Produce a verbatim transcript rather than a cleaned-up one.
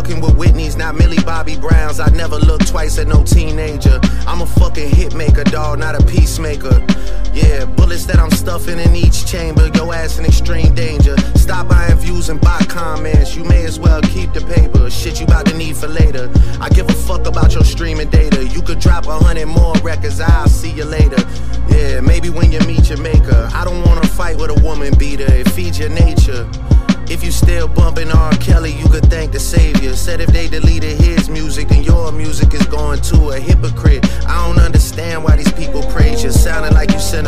fucking with Whitney's, not Millie Bobby Browns. I never look twice at no teenager. I'm a fucking hit maker, dawg, not a peacemaker. Yeah, bullets that I'm stuffing in each chamber. Your ass in extreme danger. Stop buying views and buy comments. You may as well keep the paper. Shit you about to need for later. I give a fuck about your streaming data. You could drop a hundred more records, I'll see you later. Yeah, maybe when you meet your maker. I don't wanna fight with a woman beater. It feeds your nature. If you still bumping R. Kelly, you could thank the savior. Said if they deleted his music, then your music is going to a hypocrite. I don't understand why these people praise you. Sounding like you sent